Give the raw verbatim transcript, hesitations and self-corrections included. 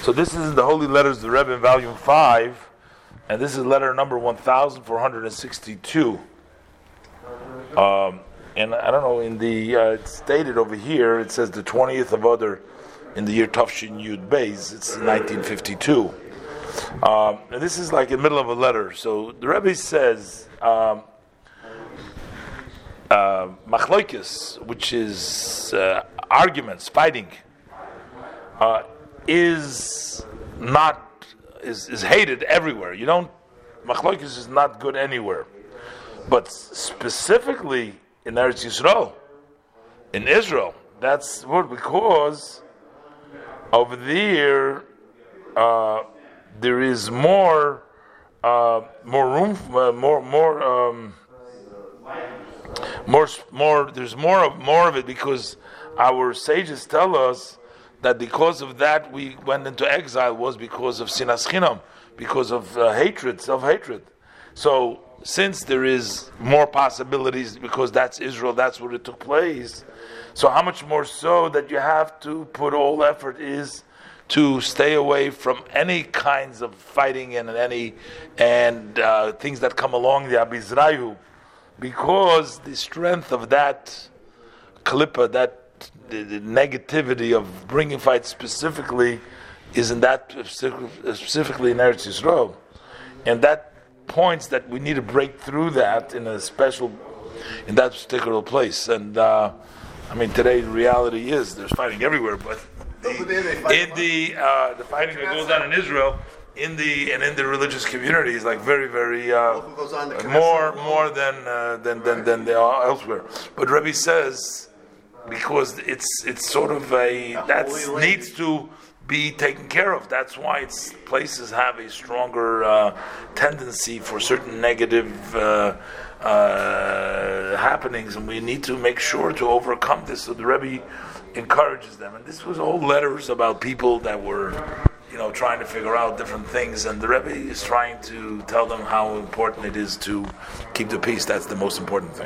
So this is the Holy Letters of the Rebbe in Volume five, and this is letter number one thousand four hundred sixty-two. Um, and I don't know, in the, uh, it's stated over here, it says the twentieth of Adar in the year Tafshin Yud Beis, it's nineteen fifty-two. Um, and this is like in the middle of a letter. So the Rebbe says, um, uh, Machloikis, which is uh, arguments, fighting, uh, is not, is, is hated everywhere. You don't, Machloikis is not good anywhere. But specifically in Eretz Yisrael, in Israel, that's what, because over there, uh, there is more, uh, more room, uh, more, more, um, more, more. There's more of more of it because our sages tell us that because of that we went into exile was because of sinas chinam, because of uh, hatred, self-hatred. So since there is more possibilities because that's Israel, that's where it took place. So how much more so that you have to put all effort is to stay away from any kinds of fighting and any and uh, things that come along the Abizrayu, because the strength of that klippa, that the, the negativity of bringing fights specifically, is in that specifically in Eretz Yisrael, and that points that we need to break through that in a special, in that particular place. And uh, I mean, today the reality is there's fighting everywhere, but the, in the uh, the fighting that goes on in Israel, in the and in the religious community is like very very uh, more more than uh, than than than they are elsewhere. But Rebbe says because it's it's sort of a that needs to be taken care of. That's why it's places have a stronger uh, tendency for certain negative uh, uh, happenings, and we need to make sure to overcome this. So the Rebbe encourages them, and this was all letters about people that were, you know, trying to figure out different things, and the Rebbe is trying to tell them how important it is to keep the peace. That's the most important thing.